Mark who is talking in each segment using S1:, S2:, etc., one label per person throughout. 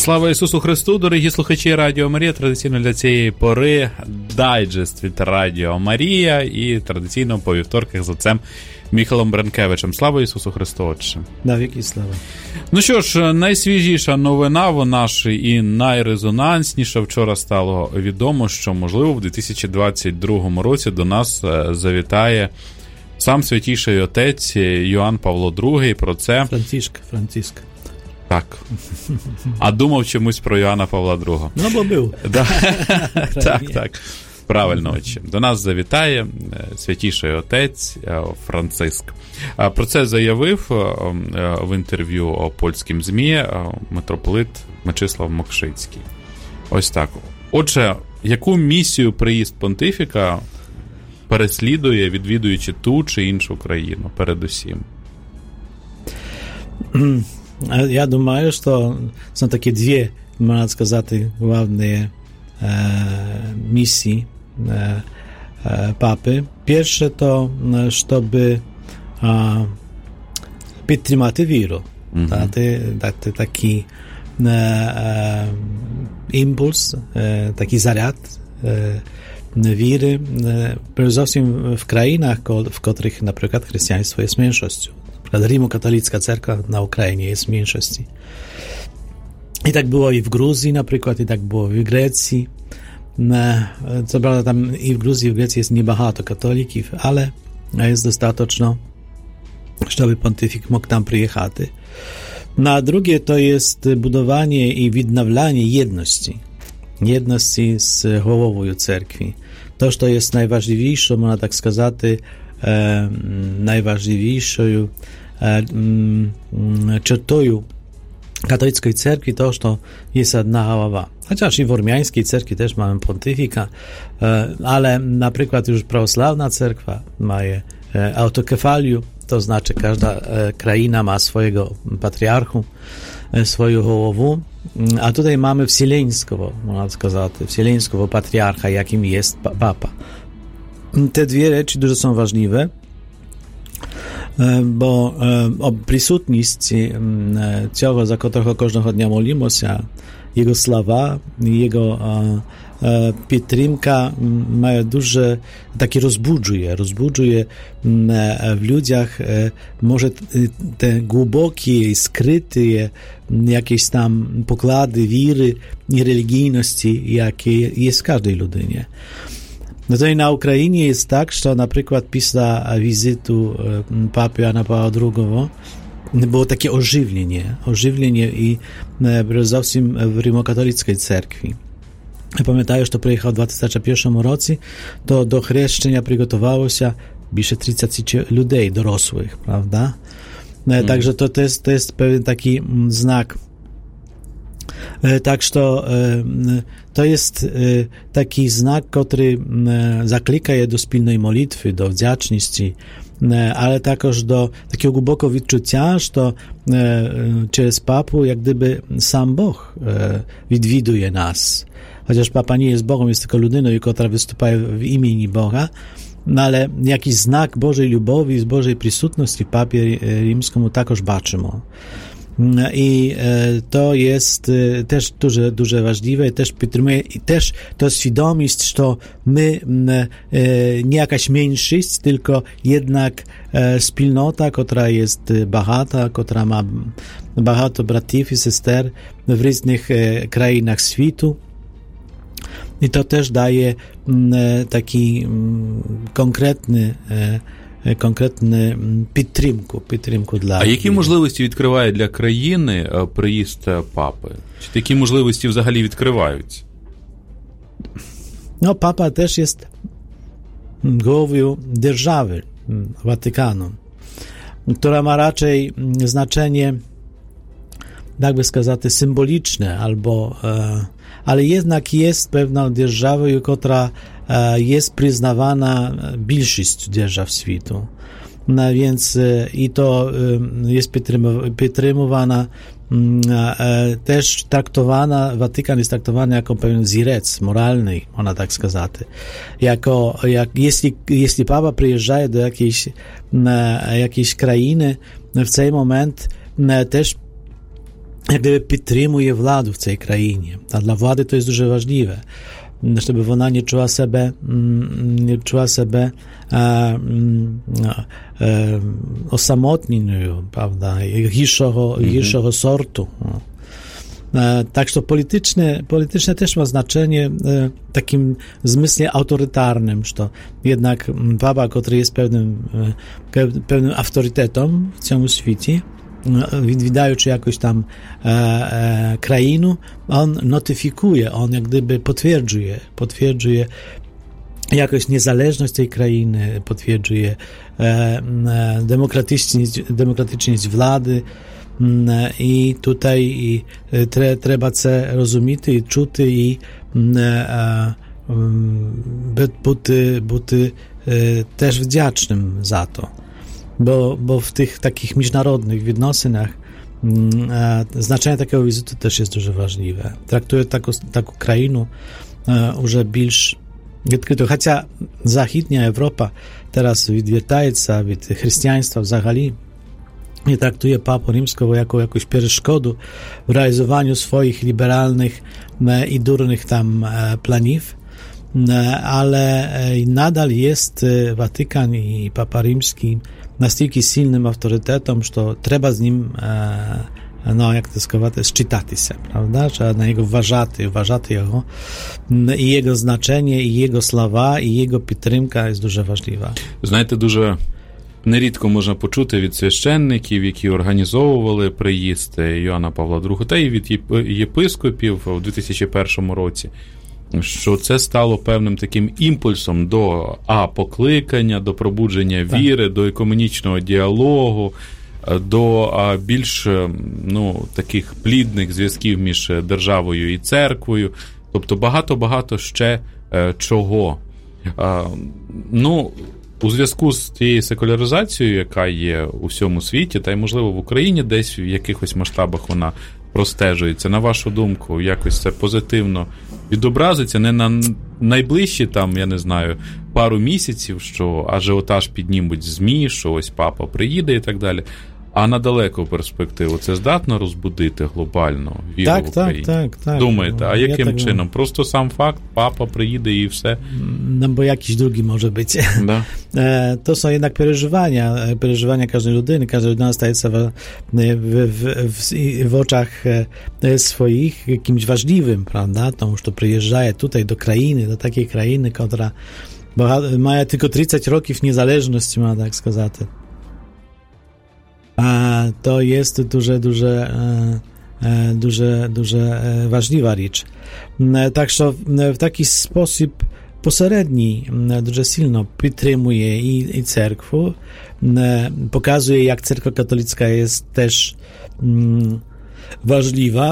S1: Слава Ісусу Христу, дорогі слухачі Радіо Марія. Традиційно для цієї пори дайджест від Радіо Марія і традиційно по вівторках з отцем Міхалом Бренкевичем. Слава Ісусу Христу, Отче.
S2: Да, віки слава.
S1: Ну що ж, найсвіжіша новина, вона ж і найрезонансніша. Вчора стало відомо, що, можливо, в 2022 році до нас завітає сам Святійший Отець Йоанн Павло II. Про це...
S2: Франциск.
S1: Так. А думав чомусь про Йоанна Павла II.
S2: Ну, бо був.
S1: Так. Правильно, Отче. До нас завітає Святійший Отець Франциск. Про це заявив в інтерв'ю польським ЗМІ митрополит Мечислав Мокшицький. Ось так. Отже, яку місію приїзд понтифіка переслідує, відвідуючи ту чи іншу країну, передусім?
S2: Я думаю, що są takie dwie, można сказати, główne misji papy. Pierwsze to, żeby підтримати віру. Дати такий імпульс, такий заряд віри, перш за все в країнах, в котрих, наприклад, християнство є меншістю. Римокatolicka cerkwa na Ukrainie jest w mniejszości. I tak było i w Gruzji na przykład, i tak było w Grecji. Co prawda tam i w Gruzji, i w Grecji jest niebahato katolików, ale jest dostateczno, żeby pontyfik mógł tam przyjechać. Na drugie to jest budowanie i відновлення jedności. Jedności z głową cerkwi. To, co jest najważniejsze, można tak сказати, najważniejszą czertою katolickiej cerkwi to, że jest jedna głowa. Chociaż i w ormiańskiej cerkwi też mamy pontyfika, ale na przykład już prawosławna cerkwa ma autokefalię, to znaczy każda kraina ma swojego patriarchu, swoją głowę, a tutaj mamy wsieleńskiego, można сказать, wsieleńskiego patriarcha, jakim jest papa. Te dwie rzeczy дуже są ważne, bo o присутності цього, за котрого кожного дня молимося, його слова, його підтримка має дуже таки розбуджує в людях, може те глибокі, скриті якісь там поклади віри і релігійності, які є в кожній людині. No to i na Ukrainie jest tak, że na przykład pісля wizytu papy Jana Pawła II było takie ożywienie i przede wszystkim w rimokatolickiej cerkwi. Pamiętaję, że to przyjechał w 2001 roku, to do chrzczenia przygotowało się bliżej 30 ludzi dorosłych, prawda? Także to jest pewien taki znak. Tak, że to jest taki znak, który zaklika je do spilnej modlitwy, do wdzięczności, ale także do takiego głębokiego odczucia, że przez papu jak gdyby sam Bóg odwieduje nas. Chociaż papa nie jest Bogiem, jest tylko ludyną, która występuje w imieniu Boga, no ale jakiś znak Bożej lubowi, z Bożej przysutności w papie rzymskiemu także baczymy. I to jest też дуже ważne, też підтримує, i też to świadomość, że my nie jakaś mniejszość, tylko jednak wspólnota, która jest bogata, która ma багато bratów i sister w różnych krainach świata. I to też daje taki konkretny підтримку для...
S1: А які можливості відкриває для країни приїзд папи? Чи такі можливості взагалі відкриваються?
S2: No, papa też jest głową держаwy, Watykanu, która ma raczej znaczenie, jakby сказать, symboliczne, ale jednak jest pewną державą, która jest przyznawana większość держав światu. No więc i to jest підтримувана, też traktowana, Watykan jest traktowany jako pewien wzorec moralny, można tak сказать. Jeśli papa przyjeżdża do jakiejś krainy, w ten moment też jak gdyby підтримує владу в цій країні. А для влади to jest дуже важливе, щоб вона не чула себе osamotnioną, prawda, gorszego sortu. Tak, że polityczne też ma znaczenie w takim zmysle autorytarnym, że jednak papa, który jest pewnym autorytetem w całym świecie, widając jakoś tam krainę, on notyfikuje, on jak gdyby potwierdzuje jakoś niezależność tej krainy, potwierdzuje demokratyczność władzy. I tutaj trzeba це розуміти і чути, і бути теж вдячним за то. Бо в тих таких міжнародних відносинах значення такого візиту теж є дуже важливе. Трактує таку країну вже більш відкрито. Хоча Західня Європа зараз відвертається від християнства взагалі, nie traktuje Papę Rzymskiego jako jakąś przeszkodę w realizowaniu swoich liberalnych i durnych tam planów, ale nadal jest Watykan i Papa Rzymski настільки silnym autorytetem, że trzeba z nim, jak to сказати, считатися, prawda? Trzeba na niego uważати його, і його значення, і його слова, і його підтримка є дуже важлива.
S1: Знаєте, дуже нерідко можна почути від священників, які організовували приїзд Йоанна Павла II, та й від єпископів у 2001 році, що це стало певним таким імпульсом до покликання, до пробудження віри, до екуменічного діалогу, до більш таких плідних зв'язків між державою і церквою. Тобто багато-багато ще чого. У зв'язку з тією секуляризацією, яка є у всьому світі, та й, можливо, в Україні десь в якихось масштабах вона простежується, на вашу думку, якось це позитивно відобразиться, не на найближчі, там, я не знаю, пару місяців, що ажіотаж піднімуть ЗМІ, що ось папа приїде і так далі, а на далеку перспективу це здатно розбудити глобально віру в Україні? Так. Думаєте, а яким чином? Просто сам факт, папа приїде і все?
S2: Bo jakiś drugi może być.
S1: Da.
S2: To są jednak przeżywania każdej ludyny. Każda ludyna staje się w oczach swoich kimś ważliwym, prawda? Тому що приїжджає tutaj do країни, до takiej країни, która ma tylko 30 років niezależności, można tak сказати. To jest дуже важлива річ. Так що в такий спосіб посередній дуже сильно підтримує і церкву, показує, як церква католицька є теж важлива,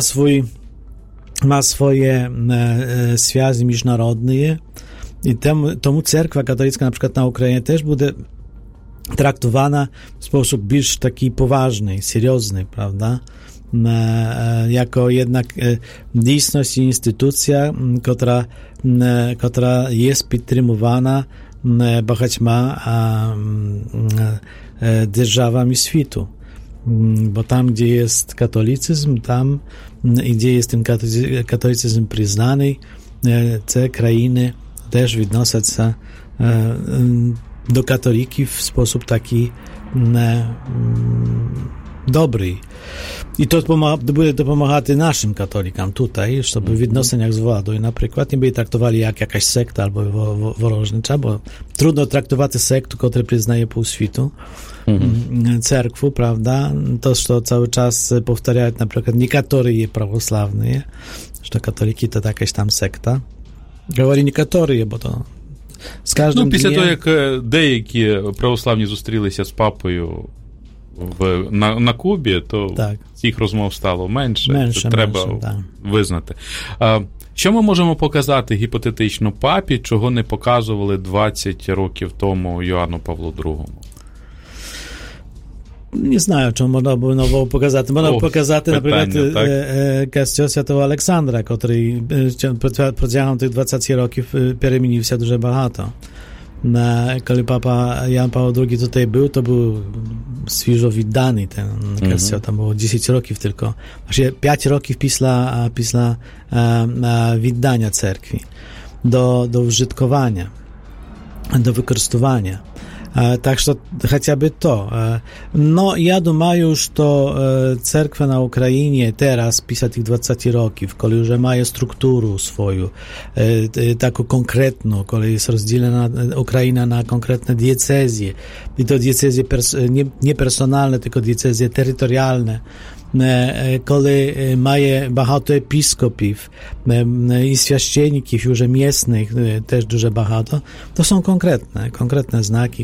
S2: ma swoje związki międzynarodowe i tomu cerkwa katolicka na przykład na Ukrainie też będzie traktowana w sposób bardziej taki poważny, seriozny, prawda? Jako jednak dійсність i instytucja, która jest підтримувана багатьма державами світу. Bo tam, gdzie jest katolicyzm, tam i gdzie jest ten katolicyzm przyznany, te krainy też відносяться się do katolików w sposób taki dobry. I to буде допомагати нашим католикам tutaj, żeby w відносинах z władą na przykład nie byli traktowali jak jakaś sekta albo ворожнича, bo trudno traktować sektу, która przyznaje pół świtu, cerkwu, prawda? To, co cały czas powtarzają na przykład niektórzy prawosławni, że katoliki to jakaś tam sekta. Говорю niektórzy, bo to з кожним
S1: після того, як деякі православні зустрілися з папою на Кубі, то цих розмов стало менше. Треба визнати. Що ми можемо показати гіпотетично папі, чого не показували 20 років тому Йоанну Павлу II?
S2: Nie знаю, чому можна було показати. Можна показати, наприклад, Kościół Świętego Aleksandra, który протягом tych 20 років перемінився дуже багато. Коли папа Ян Павло II tutaj był свіжо відданий. Там було 10 років тільки. Ще 5 років після віддання церкві до вжитkowania, do wykorzystywania. Tak, że chociażby to. No, ja думаю, że cerkwa na Ukrainie teraz, pisa tych 20 roków, kiedy już ma strukturę swoją, taką konkretną, kiedy jest rozdzielona Ukraina na konkretne diecezje, i to diecezje nie personalne, tylko diecezje terytorialne, коли має багато епіскопів і священників уже місцевих теж дуже багато, то są konkretne znaki,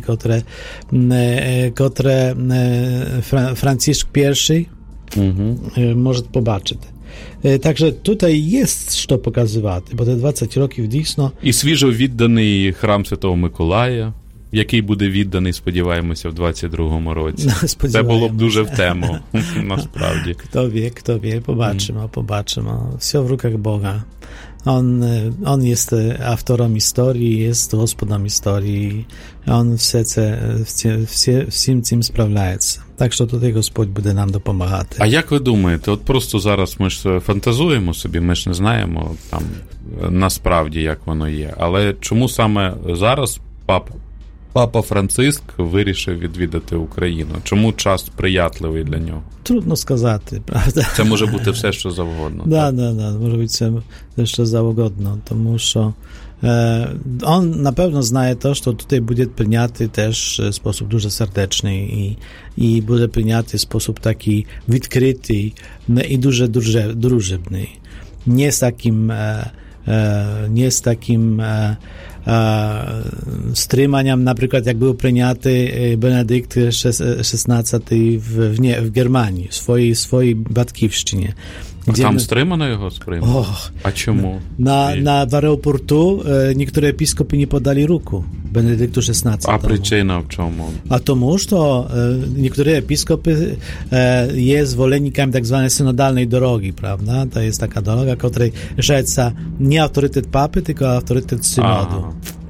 S2: które Franciszek I może pobaczyć. Także tutaj jest co pokazywać, bo te 20 років дійсно.
S1: І свіжо відданий храм Святого Миколая, який буде відданий, сподіваємося, в 22-му році. Це було б дуже в тему, насправді.
S2: Kto wie, pobaczymy. Все в руках Boga. On jest autorem historii, jest gospodem historii. On всім цим справляється. Так що тут Господь буде нам допомагати.
S1: А як ви думаєте, от просто зараз ми ж фантазуємо собі, ми ж не знаємо там насправді, як воно є, але чому саме зараз Папа Франциск вирішив відвідати Україну? Чому час сприятливий для нього?
S2: Trudno сказати, правда?
S1: Це може бути все, що завгодно.
S2: Да, може бути все, що завгодно, тому що on na pewno знає to, що tutaj буде прийняти теж sposób дуже сerdeczny і буде прийняти sposób такий відкритий і дуже дружебний. Nie z takim strymaniem, na przykład jak był przyjęty Benedykt XVI w Germanii, w swojej батьківщині.
S1: Там стримано його сприймали? А чому?
S2: В аеропорту niektóre episkopy nie podali ruku Benedyktu XVI.
S1: A przyczyna w czemu?
S2: A тому, że niektóre episkopy jest zwolennikami tak zwanej synodalnej drogi, prawda? To jest taka droga, której rzeca nie autorytet papy, tylko autorytet synodu.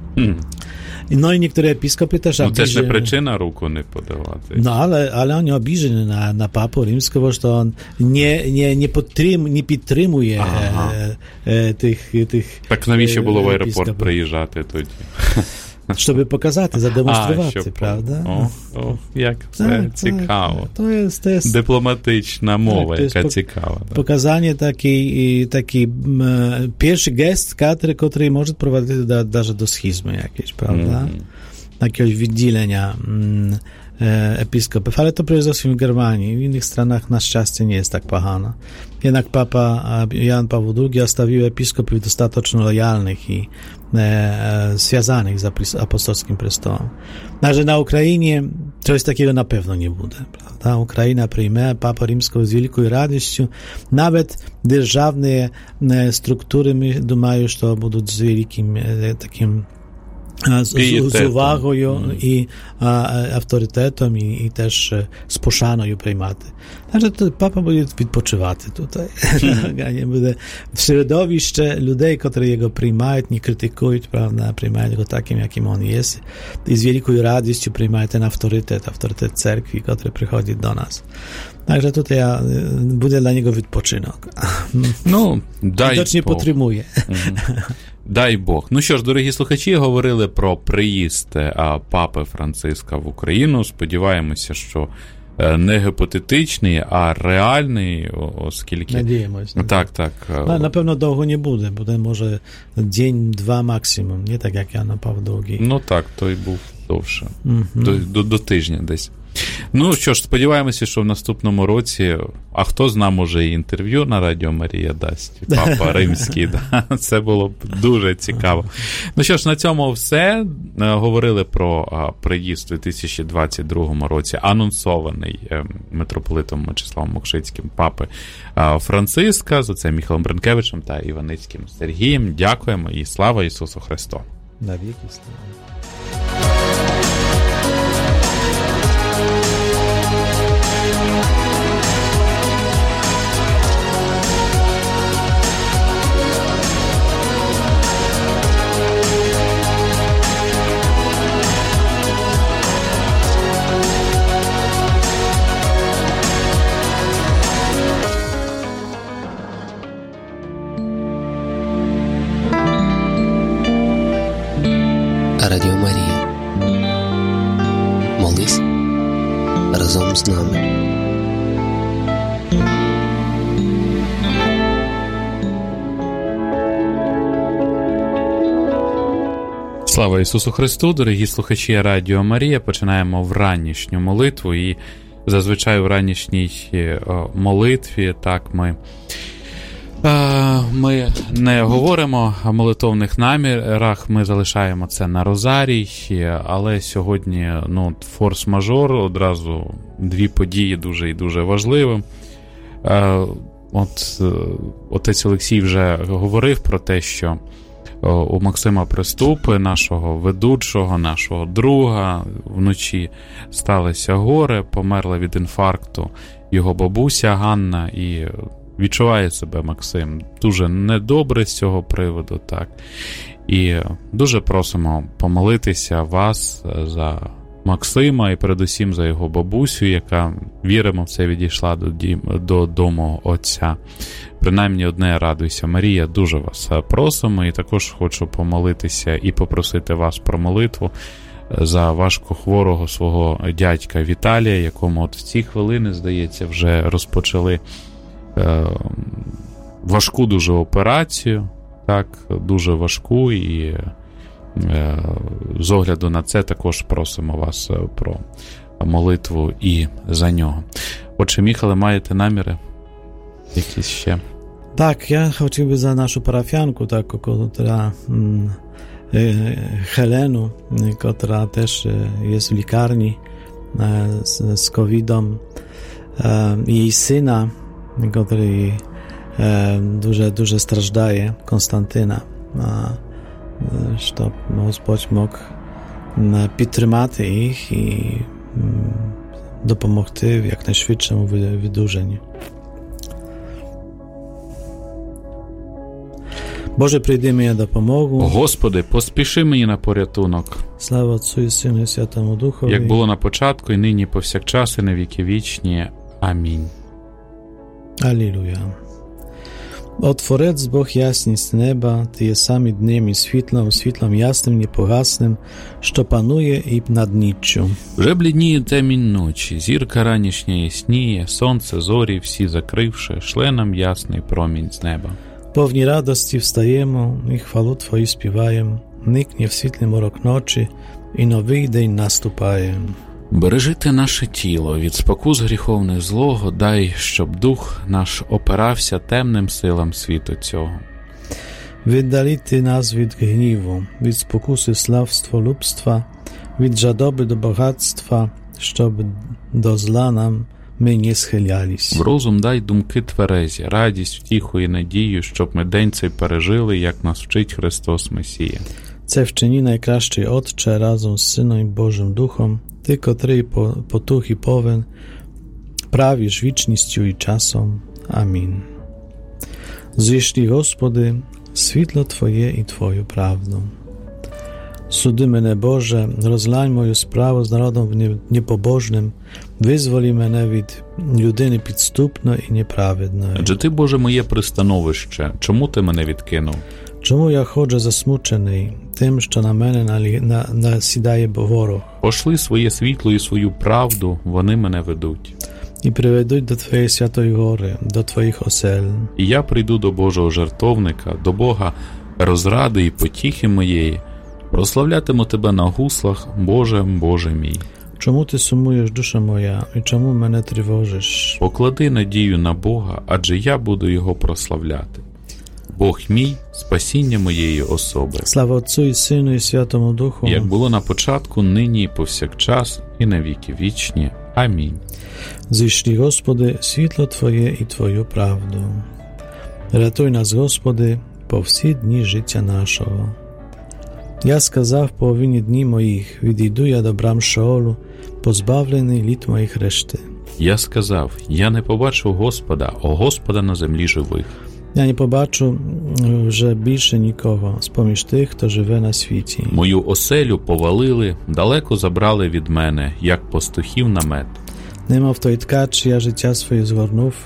S2: No i niektóre episkopy też
S1: No też nie przyczyna ruku nie podawać.
S2: No ale oni obliżeni na papę римського, że on nie підтримує tych...
S1: Tak навіщо було в аеропорт приїжджати тоді?
S2: Щоб показати, задемонструвати, правда?
S1: Як це цікаво.
S2: To jest
S1: дипломатична мова, яка цікава.
S2: Показання такий перший гест, який може проводити навіть до схизми якісь, правда? Jakiegoś відділення episkopów, ale to przede wszystkim w Germanii. W innych stronach na szczęście nie jest tak pachana. Jednak papa Jan Paweł II ostawił episkopów dostatecznie lojalnych i związanych z apostolskim prestołem. Także na Ukrainie czegoś takiego na pewno nie będzie, prawda? Ukraina przyjmie Papę Rzymskiego z wielką radością. Nawet державne struktury, думаю, że to będą z wielkim takim z uwagą i autorytetem i też z poszanою приймати. Także to papa będzie wypoczywać tutaj. Nie będzie w środowisku ludzi, którzy jego przyjmują, nie krytykują, prawda, przyjmują go takim, jakim on jest i z wielką radością przyjmują ten autorytet cerkwi, który przychodzi do nas. Także tutaj będzie dla niego wypoczynek.
S1: No,
S2: widocznie підтримує.
S1: Дай Бог. Ну що ж, дорогі слухачі, говорили про приїзд Папи Франциска в Україну. Сподіваємося, що не гіпотетичний, а реальний, оскільки...
S2: Надіємось.
S1: Так.
S2: Напевно, довго не буде. Буде, може, день-два максимум. Не так, як Ян Павло II.
S1: Ну так, той був довше. До тижня десь. Ну що ж, сподіваємося, що в наступному році, а хто зна, може і інтерв'ю на Радіо Марія дасть, Папа Римський, це було б дуже цікаво. Ну що ж, на цьому все. Говорили про приїзд у 2022 році, анонсований митрополитом Мечиславом Мокшицьким Папи Франциска, з отцем Михайлом Бренкевичем та Іваницьким Сергієм. Дякуємо і слава Ісусу Христу!
S2: Навіки слава!
S3: Радіо Марія. Молись разом з нами.
S1: Слава Ісусу Христу, дорогі слухачі Радіо Марія. Починаємо вранішню молитву, і зазвичай в ранішній молитві так ми не говоримо о молитовних намірах, ми залишаємо це на розарій, але сьогодні форс-мажор, одразу дві події дуже і дуже важливі. Отець Олексій вже говорив про те, що у Максима Приступи, нашого ведучого, нашого друга, вночі сталося горе, померла від інфаркту його бабуся Ганна, і відчуває себе Максим дуже недобре з цього приводу, так. І дуже просимо помолитися вас за Максима і передусім за його бабусю, яка, віримо в це, відійшла до дому Отця. Принаймні одне радуйся, Марія, дуже вас просимо, і також хочу помолитися і попросити вас про молитву за важкохворого свого дядька Віталія, якому от в ці хвилини, здається, вже розпочали важку дуже операцію, так, дуже важку, і з огляду на це також просимо вас про молитву і за нього. Отже, Міхале, маєте наміри якісь ще?
S2: Так, я хотів би за нашу парафіянку, так, котра Helenę, która też jest w likarni z COVID-em, jej syna, który дуже страждає, Константина, щоб Господь мог підтримати їх і допомогти в якнайшвидшому видуженні. Боже, прийди мені на допомогу.
S1: Господи, поспіши мені на порятунок.
S2: Слава Отцю і Сину і Святому Духові.
S1: Як було на початку, і нині, повсякчас, і на віки вічні. Амінь.
S2: Алілуя. О Творець Бог ясність неба, Ти є сам і днем, і світлом ясним, непогасним, що панує і над ніччю.
S1: Вже блідніє темінь ночі, зірка ранішня ясніє, сонце, зорі всі закривши, шле нам ясний промінь з неба.
S2: Повні радості встаємо, і хвалу Твою співаємо, никне в світлий морок ночі, і новий день наступає.
S1: Бережи наше тіло від спокус гріховних злого, дай, щоб дух наш опирався темним силам світу цього.
S2: Віддали Ти нас від гніву, від спокуси славстволюбства, від жадоби до багатства, щоб до зла нам ми не схилялись.
S1: В розум дай думки тверезі, радість, втіху і надію, щоб ми день цей пережили, як нас вчить Христос Месія.
S2: Це вчини найкращий Отче разом з Сином і Божим Духом, Ти, котрий потух і повен, правиш вічністю і часом. Амінь. Зійшли, Господи, світло Твоє і Твою правду. Суди мене, Боже, розглянь мою справу з народом непобожним, визволі мене від людини підступної і неправедної.
S1: Адже Ти, Боже, моє пристановище, чому Ти мене відкинув?
S2: Чому я ходжу засмучений тим, що на мене насідає ворог?
S1: Пошли своє світло і свою правду, вони мене ведуть.
S2: І приведуть до Твоєї святої гори, до Твоїх осель.
S1: І я прийду до Божого жертовника, до Бога розради і потіхи моєї, прославлятиму Тебе на гуслах, Боже, Боже мій.
S2: Чому ти сумуєш, душа моя, і чому мене тривожиш?
S1: Поклади надію на Бога, адже я буду Його прославляти. Бог мій, спасіння моєї особи.
S2: Слава Отцю і Сину і Святому Духу.
S1: Як було на початку, нині і повсякчас, і на віки вічні. Амінь.
S2: Зійшли, Господи, світло Твоє і Твою правду. Рятуй нас, Господи, по всі дні життя нашого. Я сказав по половині дні моїх, відійду я до брам Шеолу, позбавлений літ моїх решти.
S1: Я сказав, я не побачив Господа, о Господа на землі живих.
S2: Я не побачу вже більше нікого з-поміж тих, хто живе на світі.
S1: Мою оселю повалили, далеко забрали від мене, як пастухів намет.
S2: Немов той ткач, я життя своє згорнув,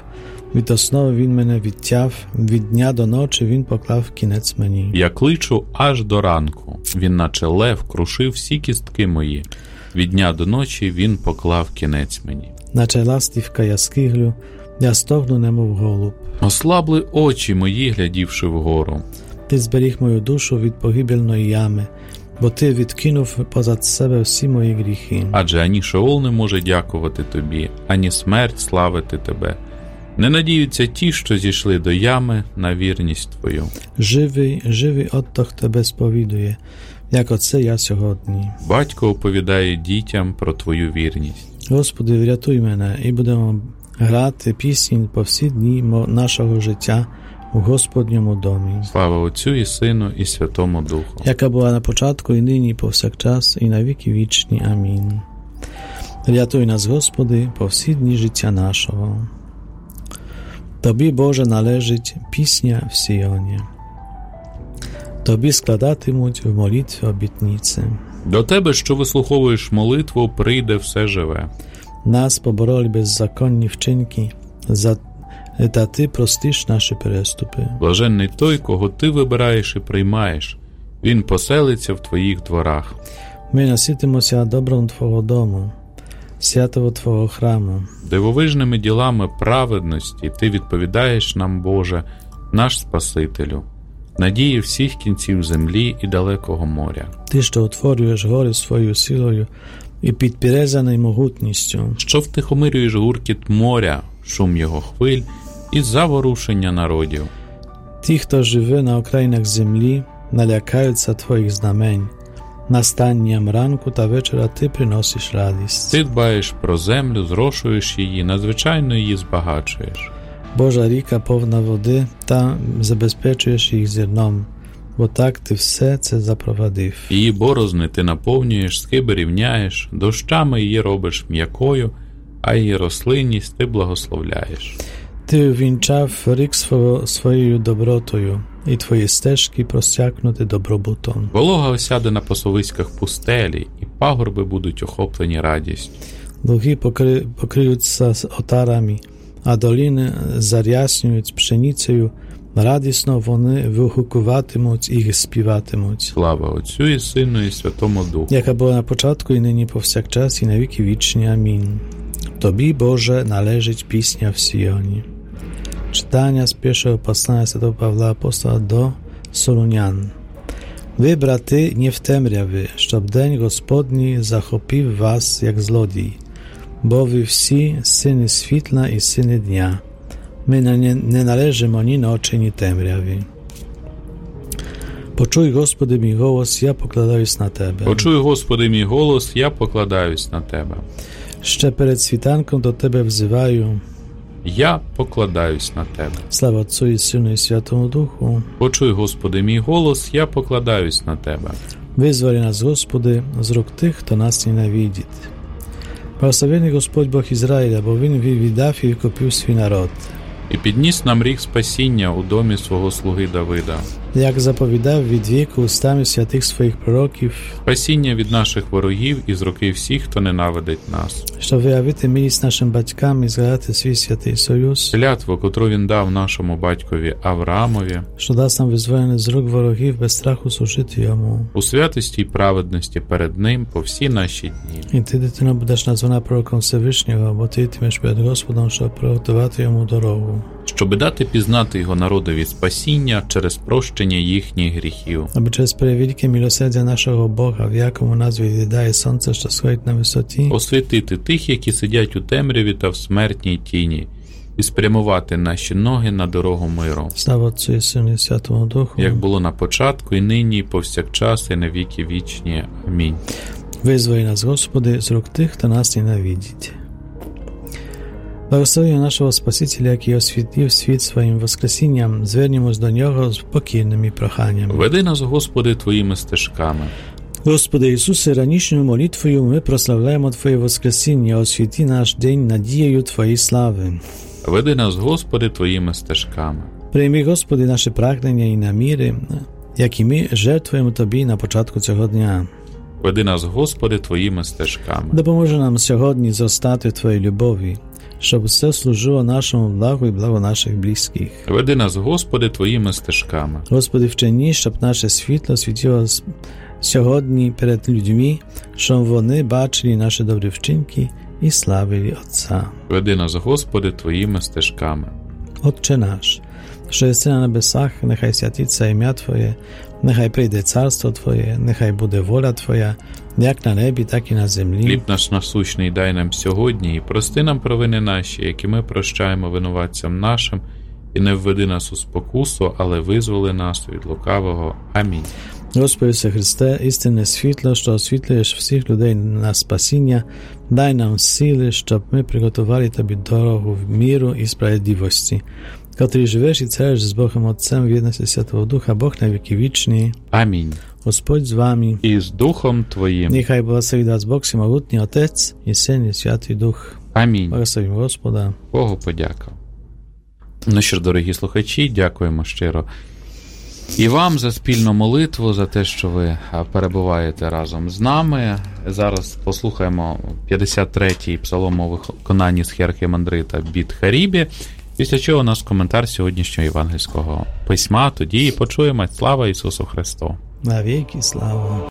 S2: від основи він мене відтяв, від дня до ночі він поклав кінець мені.
S1: Я кличу аж до ранку, він наче лев крушив всі кістки мої. Від дня до ночі він поклав кінець мені.
S2: Наче ластівка я скиглю, я стогну, немов голуб.
S1: Ослабли очі мої, глядівши вгору.
S2: Ти зберіг мою душу від погибельної ями, бо ти відкинув позад себе всі мої гріхи.
S1: Адже ані Шеол не може дякувати тобі, ані смерть славити тебе. Не надіються ті, що зійшли до ями на вірність твою.
S2: Живий оттох тебе сповідує, як оце я сьогодні.
S1: Батько оповідає дітям про твою вірність.
S2: Господи, врятуй мене, і будемо грати пісні по всі дні нашого життя у Господньому домі.
S1: Слава Отцю і Сину і Святому Духу.
S2: Яка була на початку, і нині, і повсякчас, і на віки вічні. Амінь. Рятуй нас, Господи, по всі дні життя нашого. Тобі, Боже, належить пісня в Сіоні. Тобі складатимуть в молитві обітниці.
S1: До Тебе, що вислуховуєш молитву, прийде все живе.
S2: Нас побороли беззаконні вчинки, та Ти простиш наші переступи.
S1: Блаженний той, кого Ти вибираєш і приймаєш. Він поселиться в Твоїх дворах.
S2: Ми наситимося добром Твого дому, святого Твого храму.
S1: Дивовижними ділами праведності Ти відповідаєш нам, Боже, наш Спасителю, надії всіх кінців землі і далекого моря.
S2: Ти, що утворюєш гори своєю силою і підперезаний могутністю,
S1: що втихомирюєш гуркіт моря, шум його хвиль і заворушення народів.
S2: Ті, хто живе на окраїнах землі, налякаються Твоїх знамень. Настанням ранку та вечора Ти приносиш радість.
S1: Ти дбаєш про землю, зрошуєш її, надзвичайно її збагачуєш.
S2: Божа ріка повна води, та забезпечуєш їх зерном, бо так Ти все це запровадив.
S1: Її борозни Ти наповнюєш, скиби рівняєш, дощами її робиш м'якою, а її рослинність Ти благословляєш.
S2: Ти увінчав рік своєю добротою, і Твої стежки простякнуті добробутом.
S1: Волога осяде на пасовиськах пустелі, і пагорби будуть охоплені радістю.
S2: Луги покриються отарами, а долини заряснюють пшеницею. Радісно вони вигукуватимуть і співатимуть.
S1: Слава Отцю і Сину і Святому Духу.
S2: Яка була на початку, і нині повсякчас, і на віки вічні. Амінь. Тобі, Боже, належить пісня в Сіоні. Читання з першого послання святого Павла Апостола до Солунян. Ви, брати, не в темряві, щоб день Господній захопив вас, як злодій, бо ви всі сини світла і сини дня. Ми не належимо ні ночі, ні темряві. Почуй, Господи, мій голос, я покладаюсь на Тебе.
S1: Почуй, Господи, мій голос, я покладаюсь на Тебе.
S2: Ще перед світанком до Тебе взиваю.
S1: Я покладаюсь на Тебе.
S2: Слава Отцю і Сину і Святому Духу.
S1: Почуй, Господи, мій голос, я покладаюсь на Тебе.
S2: Визволи нас, Господи, з рук тих, хто нас ненавидить. Благословений Господь Бог Ізраїля, бо Він віддав і викупив свій народ.
S1: І підніс нам ріг спасіння у домі свого слуги Давида.
S2: Як заповідав від віку устами святих своїх пророків,
S1: спасіння від наших ворогів і з руки всіх, хто ненавидить нас.
S2: Щоб виявити милість нашим батькам і згадати свій святий союз,
S1: клятву, котру він дав нашому батькові Авраамові,
S2: що дасть нам визволення з рук ворогів без страху служити йому.
S1: У святості й праведності перед ним по всі наші дні.
S2: І ти, дитино, будеш названа пророком Всевишнього, бо ти йтимеш перед Господом, щоб приготувати йому дорогу.
S1: Щоби дати пізнати його народові спасіння через прощення їхніх гріхів.
S2: Аби через перевелике милосердя нашого Бога, в якому нас відвідає сонце, що сходить на висоті,
S1: освітити тих, які сидять у темряві та в смертній тіні, і спрямувати наші ноги на дорогу миру.
S2: Слава Отцю і Сину і Святому Духу.
S1: Як було на початку, і нині, і повсякчас, і на віки вічні. Амінь.
S2: Визволи нас, Господи, з рук тих, хто нас ненавидить. Благословення нашого Спасителя, який освітив світ своїм воскресінням, звернімось до Нього з покірними проханнями.
S1: Веди нас, Господи, Твоїми стежками.
S2: Господи Ісусе, ранішньою молитвою ми прославляємо Твоє воскресіння, освіти наш день надією Твоєї слави.
S1: Веди нас, Господи, Твоїми стежками.
S2: Прийми, Господи, наше прагнення і наміри, які ми жертвуємо Тобі на початку цього дня.
S1: Веди нас, Господи, Твоїми стежками.
S2: Допоможи нам сьогодні зростати в Твоїй любові, щоб все служило нашому благу і благу наших близьких.
S1: Веди нас, Господи, Твоїми стежками.
S2: Господи, вчини, щоб наше світло світило сьогодні перед людьми, щоб вони бачили наші добрі вчинки і славили Отця.
S1: Веди нас, Господи, Твоїми стежками.
S2: Отче наш, що єси на небесах, нехай святиться ім'я Твоє, нехай прийде царство Твоє, нехай буде воля Твоя, як на небі, так і на землі.
S1: Хліб наш насущний дай нам сьогодні, і прости нам провини наші, які ми прощаємо винуватцям нашим, і не введи нас у спокусу, але визволи нас від лукавого. Амінь.
S2: Господи Ісусе Христе, істинне світло, що освітлюєш всіх людей на спасіння, дай нам сили, щоб ми приготували Тобі дорогу в міру і справедливості, котрий живеш і цариш з Богом Отцем в єдності Святого Духа, Бог на віки вічні.
S1: Амінь.
S2: Господь з вами.
S1: І з Духом Твоїм.
S2: Нехай благословить вас Бог всемогутній Отець і Син і Святий Дух.
S1: Амінь.
S2: Благословимо Господа.
S1: Богу подяка. Ну що ж, дорогі слухачі, дякуємо щиро і вам за спільну молитву, за те, що ви перебуваєте разом з нами. Зараз послухаємо 53-й псалом у виконанні схіархімандрита Біт Харібі, після чого у нас коментар сьогоднішнього євангельського письма. Тоді і почуємо. Слава Ісусу Христу!
S2: На віки слава!